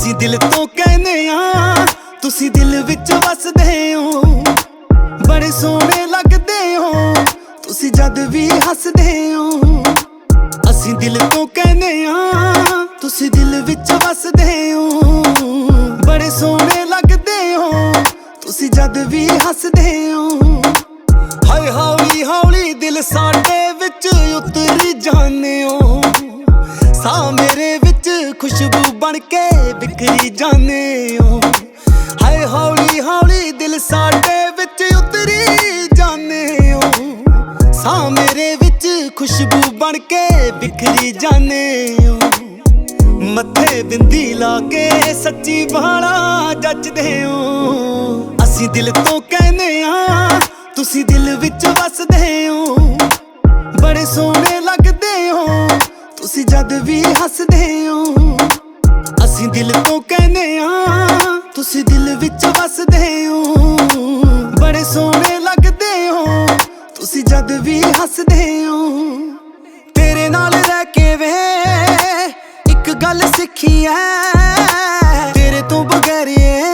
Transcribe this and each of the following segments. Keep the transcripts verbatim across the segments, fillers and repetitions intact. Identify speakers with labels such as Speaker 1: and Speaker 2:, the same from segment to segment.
Speaker 1: ਅਸੀਂ ਦਿਲ ਤੋਂ ਕਹਿੰਦੇ ਆ, ਤੁਸੀਂ ਦਿਲ ਵਿੱਚ ਵਸਦੇ ਹੋ। ਬੜੇ ਸੋਹਣੇ ਲੱਗਦੇ ਹੋ ਤੁਸੀਂ ਜਦ ਵੀ ਹੱਸਦੇ ਹੋ। ਅਸੀਂ ਦਿਲ ਤੋਂ ਕਹਿੰਦੇ ਆ, ਤੁਸੀਂ ਦਿਲ ਵਿੱਚ ਵਸਦੇ ਹੋ। ਬੜੇ ਸੋਹਣੇ ਲੱਗਦੇ ਹੋ ਤੁਸੀਂ ਜਦ ਵੀ ਹੱਸਦੇ ਹੋ। ਹਾਏ ਹੌਲੀ ਹੌਲੀ ਦਿਲ ਸਾਡੇ ਵਿੱਚ ਉਤਰ ਜਾਂਦੇ ਹੋ। ਸਾਹ ਮੇਰੇ ਵਿੱਚ ਖੁਸ਼ਬੂ ਬਣ ਕੇ ਬਿਖਰੀ ਜਾਂਦੇ ਹੋ। ਹਾਏ ਹੌਲੀ ਹੌਲੀ ਦਿਲ ਸਾਡੇ ਵਿੱਚ ਉਤਰੀ ਜਾਂਦੇ ਹੋ। ਸਾਹ ਮੇਰੇ ਵਿੱਚ ਖੁਸ਼ਬੂ ਬਣ ਕੇ ਬਿਖਰੀ ਜਾਂਦੇ ਹੋ। ਮੱਥੇ ਬਿੰਦੀ ਲਾ ਕੇ ਸੱਚੀ ਬਾਲਾ ਜੱਚਦੇ ਹੋ। ਅਸੀਂ ਦਿਲ ਤੋਂ ਕਹਿੰਦੇ ਆ, ਤੁਸੀਂ ਦਿਲ ਵਿੱਚ ਵਸਦੇ ਹੋ। ਬੜੇ ਸੋਹਣੇ ਲੱਗਦੇ ਹੋ ਤੁਸੀਂ ਜਦ ਵੀ ਹੱਸਦੇ ਹੋ। ਅਸੀਂ ਦਿਲ ਤੋਂ ਕਹਿੰਦੇ ਆ, ਤੁਸੀਂ ਦਿਲ ਵਿੱਚ ਵਸਦੇ ਹੋ। ਬੜੇ ਸੋਹਣੇ ਲੱਗਦੇ ਹੋ ਤੁਸੀਂ ਜਦ ਵੀ ਹੱਸਦੇ ਹੋ। ਤੇਰੇ ਨਾਲ ਰਹਿ ਕੇ ਵੇ ਇੱਕ ਗੱਲ ਸਿੱਖੀ ਐ, ਤੇਰੇ ਤੋਂ ਬਗੈਰ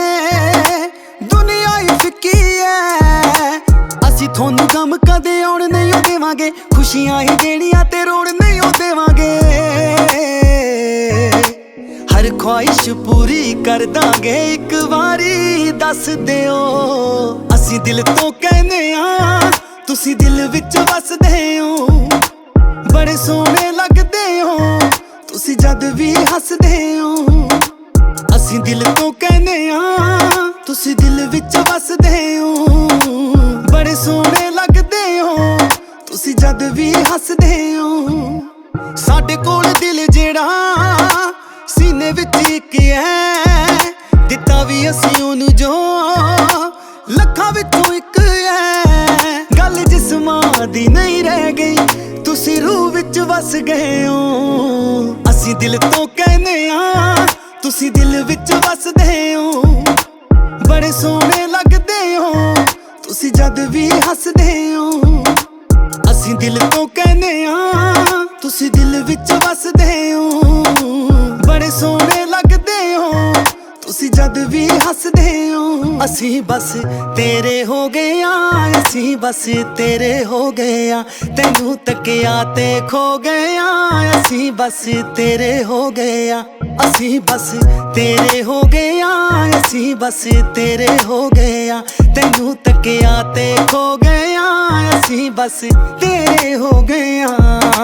Speaker 1: ਦੁਨੀਆ ਹੀ ਫਿੱਕੀ ਐ। ਅਸੀਂ ਤੁਹਾਨੂੰ ਗਮ ਕਦੇ ਆਉਣ ਨਹੀਂ ਦੇਵਾਂਗੇ, ਖੁਸ਼ੀਆਂ ਹੀ ਦੇਣੀਆਂ ਤੇ ਰੋਣ ਨਹੀਂ ਦੇਵਾਂਗੇ। ਹਰ ਖੁਆਇਸ਼ ਪੂਰੀ ਕਰ ਦਾਂਗੇ ਇੱਕ ਵਾਰੀ ਦੱਸ ਦਿਓ। ਅਸੀਂ ਦਿਲ ਤੋਂ ਕਹਿੰਦੇ ਆ, ਤੁਸੀਂ ਦਿਲ ਵਿੱਚ ਵਸਦੇ ਹੋ। ਬੜੇ ਸੋਹਣੇ ਲੱਗਦੇ ਹੋ ਤੁਸੀਂ ਜਦ ਵੀ ਹੱਸਦੇ ਹੋ। ਅਸੀਂ ਦਿਲ ਤੋਂ ਕਹਿੰਦੇ ਆ, ਤੁਸੀਂ ਦਿਲ ਵਿੱਚ ਵਸਦੇ ਹੋ। ਬੜੇ ਸੋਹਣੇ ਲੱਗਦੇ ਹੋ ਤੁਸੀਂ ਜਦ ਵੀ ਹੱਸਦੇ ਹੋ। ਸਾਡੇ ਕੋਲ ਦਿਲ ਜਿਹੜਾ ਸੀਨੇ ਵਿੱਚ ਇੱਕ ਹੈ, ਦਿੱਤਾ ਵੀ ਅਸੀਂ ਉਹਨੂੰ ਜੋ ਲੱਖਾਂ ਵਿੱਚੋਂ ਇੱਕ ਹੈ। ਗੱਲ ਜਿਸਮਾਂ ਦੀ ਨਹੀਂ ਰਹਿ ਗਈ, ਤੁਸੀਂ ਰੂਹ ਵਿੱਚ ਵਸ ਗਏ ਹੋ। ਅਸੀਂ ਦਿਲ ਤੋਂ ਕਹਿੰਦੇ ਆ, ਤੁਸੀਂ ਦਿਲ ਵਿੱਚ ਵਸਦੇ ਹੋ। ਬੜੇ ਸੋਹਣੇ ਲੱਗਦੇ ਹੋ ਤੁਸੀਂ ਜਦ ਵੀ ਹੱਸਦੇ ਹੋ। ਅਸੀਂ ਦਿਲ ਤੋਂ ਕਹਿੰਦੇ ਆ, ਤੁਸੀਂ ਦਿਲ ਵਿੱਚ ਵਸਦੇ ਹੋ। ਬੜੇ ਸੋਹਣੇ ਲੱਗਦੇ ਹੋ ਤੁਸੀਂ ਜਦ ਵੀ ਹੱਸਦੇ ਹੋ। ਅਸੀਂ ਬਸ ਤੇਰੇ ਹੋ ਗਏ ਆ, ਅਸੀਂ ਬਸ ਤੇਰੇ ਹੋ ਗਏ ਆ। ਤੈਨੂੰ ਤੱਕਿਆ ਤੇ ਖੋ ਗਏ ਆ, ਅਸੀਂ ਬਸ ਤੇਰੇ ਹੋ ਗਏ ਆ। ਅਸੀਂ ਬਸ ਤੇਰੇ ਹੋ ਗਏ ਆ, ਅਸੀਂ ਬਸ ਤੇਰੇ ਹੋ ਗਏ ਆ। ਤੈਨੂੰ ਤੱਕਿਆ ਤੇ ਖੋ ਗਏ ਆ, ਅਸੀਂ ਬਸ ਤੇਰੇ ਹੋ ਗਏ ਆ।